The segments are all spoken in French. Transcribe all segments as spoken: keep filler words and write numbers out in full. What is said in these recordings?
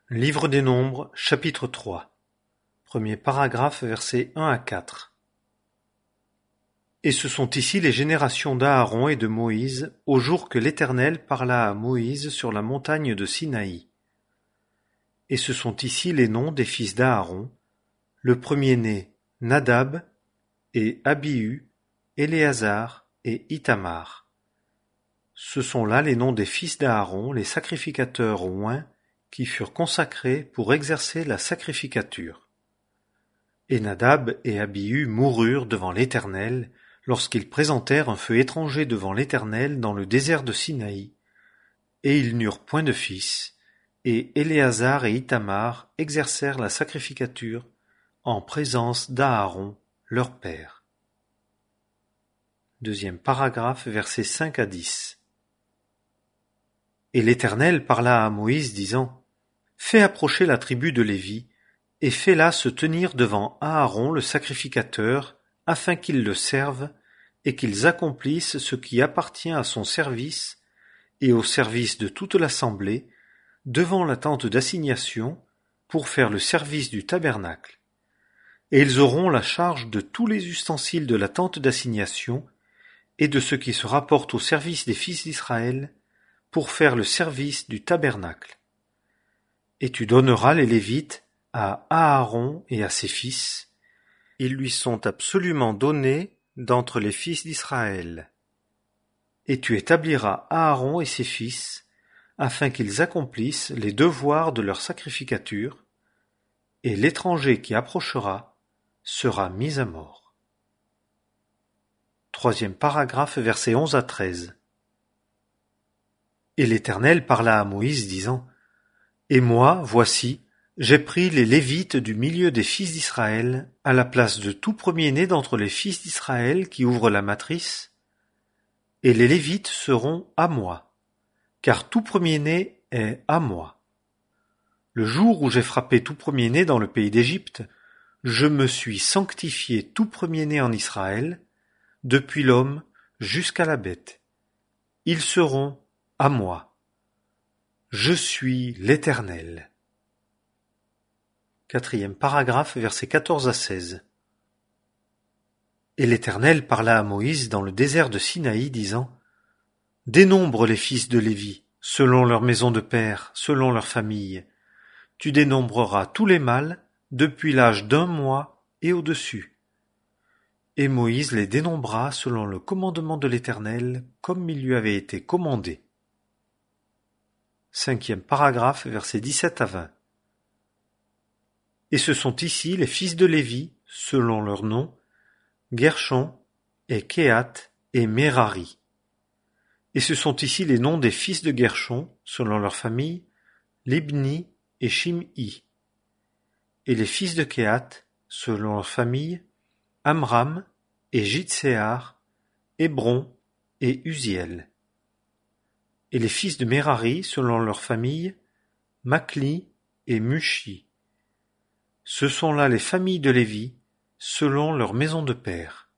Livre des Nombres, chapitre trois. Premier paragraphe, versets un à quatre. Et ce sont ici les générations d'Aaron et de Moïse, au jour que l'Éternel parla à Moïse sur la montagne de Sinaï. Et ce sont ici les noms des fils d'Aaron, le premier-né Nadab, et Abihu, Éléazar et Ithamar. Ce sont là les noms des fils d'Aaron, les sacrificateurs oints, qui furent consacrés pour exercer la sacrificature. Et Nadab et Abihu moururent devant l'Éternel, lorsqu'ils présentèrent un feu étranger devant l'Éternel dans le désert de Sinaï, et ils n'eurent point de fils, et Éléazar et Ithamar exercèrent la sacrificature en présence d'Aaron, leur père. Deuxième paragraphe, versets cinq à dix. Et l'Éternel parla à Moïse, disant : Fais approcher la tribu de Lévi, et fais-la se tenir devant Aaron le sacrificateur, afin qu'ils le servent, et qu'ils accomplissent ce qui appartient à son service, et au service de toute l'assemblée, devant la tente d'assignation, pour faire le service du tabernacle. Et ils auront la charge de tous les ustensiles de la tente d'assignation, et de ce qui se rapporte au service des fils d'Israël, pour faire le service du tabernacle. Et tu donneras les Lévites à Aaron et à ses fils. Ils lui sont absolument donnés d'entre les fils d'Israël. Et tu établiras Aaron et ses fils, afin qu'ils accomplissent les devoirs de leur sacrificature, et l'étranger qui approchera sera mis à mort. Troisième paragraphe, versets onze à treize. Et l'Éternel parla à Moïse, disant : Et moi, voici, j'ai pris les Lévites du milieu des fils d'Israël, à la place de tout premier-né d'entre les fils d'Israël qui ouvrent la matrice, et les Lévites seront à moi, car tout premier-né est à moi. Le jour où j'ai frappé tout premier-né dans le pays d'Égypte, je me suis sanctifié tout premier-né en Israël, depuis l'homme jusqu'à la bête. Ils seront à moi. Je suis l'Éternel. Quatrième paragraphe, versets quatorze à seize. Et l'Éternel parla à Moïse dans le désert de Sinaï, disant : Dénombre les fils de Lévi, selon leur maison de père, selon leur famille. Tu dénombreras tous les mâles, depuis l'âge d'un mois et au-dessus. Et Moïse les dénombra selon le commandement de l'Éternel, comme il lui avait été commandé. Cinquième paragraphe, versets dix-sept à vingt. Et ce sont ici les fils de Lévi, selon leurs noms, Guershon et Kehath et Merari. Et ce sont ici les noms des fils de Guershon, selon leur famille, Libni et Shim'i. Et les fils de Kehath, selon leur famille, Amram et Jitséar, Hébron et Uziel. Et les fils de Merari, selon leur famille, Makli et Mushi. Ce sont là les familles de Lévi, selon leur maison de père.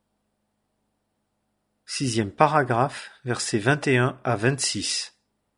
Sixième paragraphe, versets vingt et un à vingt-six.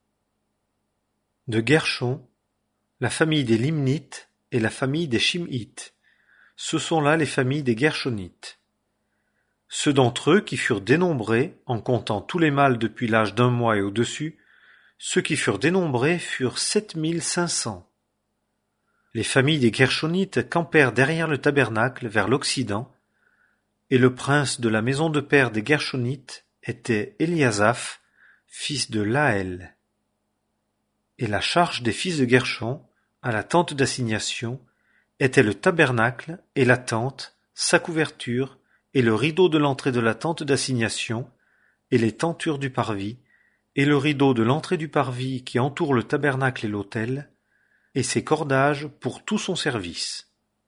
De Guershon, la famille des Limnites et la famille des Shim'ites. Ce sont là les familles des Guershonites. Ceux d'entre eux qui furent dénombrés, en comptant tous les mâles depuis l'âge d'un mois et au-dessus, ceux qui furent dénombrés furent sept mille cinq cents. Les familles des Guershonites campèrent derrière le tabernacle vers l'Occident, et le prince de la maison de père des Guershonites était Éliasaph, fils de Laël. Et la charge des fils de Guershon, à la tente d'assignation, était le tabernacle et la tente, sa couverture, et le rideau de l'entrée de la tente d'assignation, et les tentures du parvis, et le rideau de l'entrée du parvis qui entoure le tabernacle et l'autel, et ses cordages pour tout son service.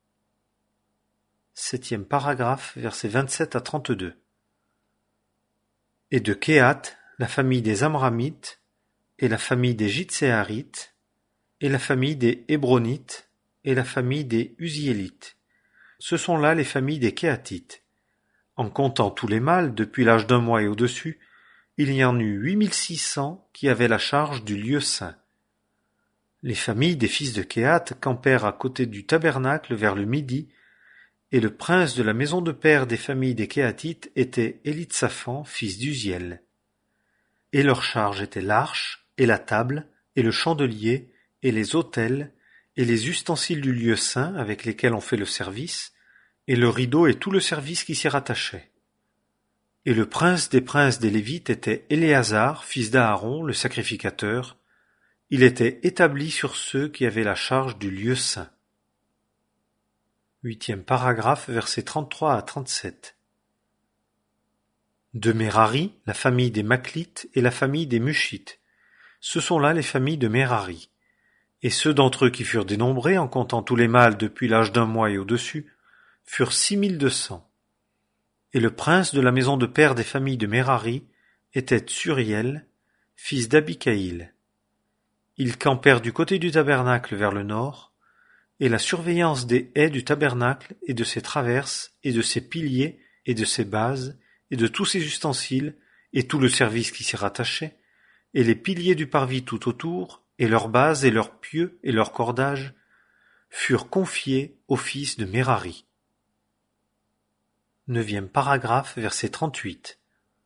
Septième paragraphe, versets vingt-sept à trente-deux. Et de Kehath, la famille des Amramites, et la famille des Jitséarites, et la famille des Hébronites, et la famille des Uziélites. Ce sont là les familles des Kehathites. En comptant tous les mâles depuis l'âge d'un mois et au-dessus, il y en eut huit mille six cents qui avaient la charge du lieu saint. Les familles des fils de Kehath campèrent à côté du tabernacle vers le midi, et le prince de la maison de père des familles des Kehathites était Élitsaphan, fils d'Uziel. Et leur charge était l'arche, et la table, et le chandelier, et les autels, et les ustensiles du lieu saint avec lesquels on fait le service, et le rideau et tout le service qui s'y rattachait. Et le prince des princes des Lévites était Éléazar, fils d'Aaron, le sacrificateur. Il était établi sur ceux qui avaient la charge du lieu saint. Huitième paragraphe, versets trente-trois à trente-sept. De Merari, la famille des Maclites et la famille des Mushites. Ce sont là les familles de Merari. Et ceux d'entre eux qui furent dénombrés, en comptant tous les mâles depuis l'âge d'un mois et au-dessus, furent six mille deux cents. Et le prince de la maison de père des familles de Merari était Tsuriel, fils d'Abikaïl. Ils campèrent du côté du tabernacle vers le nord, et la surveillance des haies du tabernacle et de ses traverses, et de ses piliers, et de ses bases, et de tous ses ustensiles, et tout le service qui s'y rattachait, et les piliers du parvis tout autour, et leurs bases, et leurs pieux, et leurs cordages, furent confiés aux fils de Merari. Neuvième paragraphe, verset trente-huit.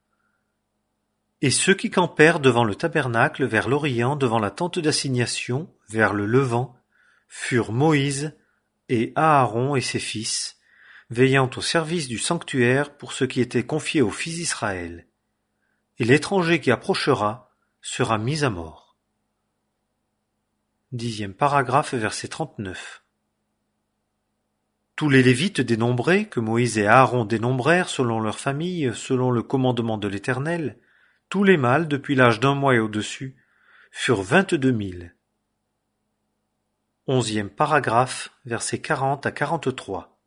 Et ceux qui campèrent devant le tabernacle vers l'Orient, devant la tente d'assignation, vers le Levant, furent Moïse et Aaron et ses fils, veillant au service du sanctuaire pour ce qui était confié aux fils d'Israël. Et l'étranger qui approchera sera mis à mort. Dixième paragraphe, verset trente-neuf. Tous les Lévites dénombrés, que Moïse et Aaron dénombrèrent selon leur famille, selon le commandement de l'Éternel, tous les mâles depuis l'âge d'un mois et au-dessus, furent vingt-deux mille. Onzième paragraphe, versets quarante à quarante-trois.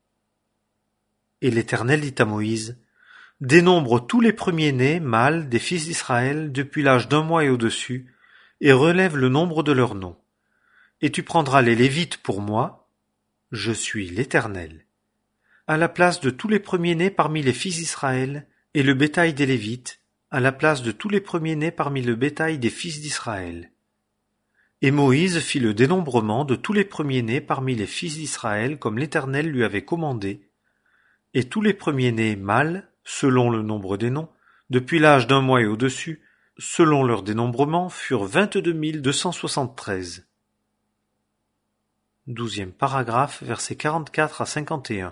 Et l'Éternel dit à Moïse, dénombre tous les premiers-nés mâles des fils d'Israël depuis l'âge d'un mois et au-dessus, et relève le nombre de leurs noms. Et tu prendras les Lévites pour moi, je suis l'Éternel, à la place de tous les premiers-nés parmi les fils d'Israël, et le bétail des Lévites, à la place de tous les premiers-nés parmi le bétail des fils d'Israël. Et Moïse fit le dénombrement de tous les premiers-nés parmi les fils d'Israël comme l'Éternel lui avait commandé, et tous les premiers-nés mâles, selon le nombre des noms, depuis l'âge d'un mois et au-dessus, selon leur dénombrement, furent vingt-deux mille deux cent soixante-treize. Douzième paragraphe, versets quarante-quatre à cinquante et un.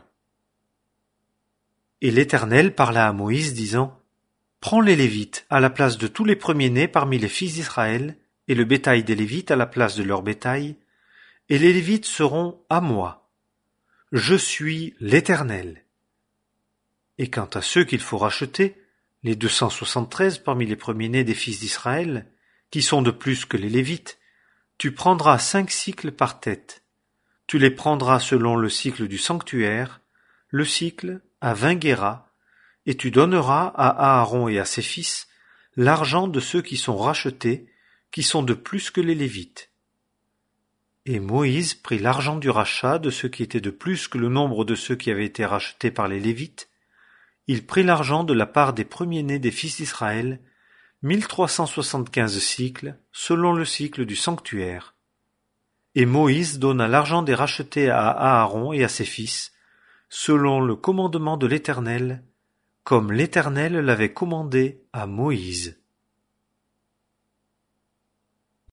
Et l'Éternel parla à Moïse, disant, prends les Lévites à la place de tous les premiers-nés parmi les fils d'Israël, et le bétail des Lévites à la place de leur bétail, et les Lévites seront à moi. Je suis l'Éternel. Et quant à ceux qu'il faut racheter, les deux cent soixante-treize parmi les premiers-nés des fils d'Israël, qui sont de plus que les Lévites, tu prendras cinq cycles par tête. Tu les prendras selon le cycle du sanctuaire, le cycle à vingt guéras, et tu donneras à Aaron et à ses fils l'argent de ceux qui sont rachetés, qui sont de plus que les Lévites. Et Moïse prit l'argent du rachat de ceux qui étaient de plus que le nombre de ceux qui avaient été rachetés par les Lévites. Il prit l'argent de la part des premiers-nés des fils d'Israël, mille trois cent soixante-quinze cycles, selon le cycle du sanctuaire. Et Moïse donna l'argent des rachetés à Aaron et à ses fils, selon le commandement de l'Éternel, comme l'Éternel l'avait commandé à Moïse.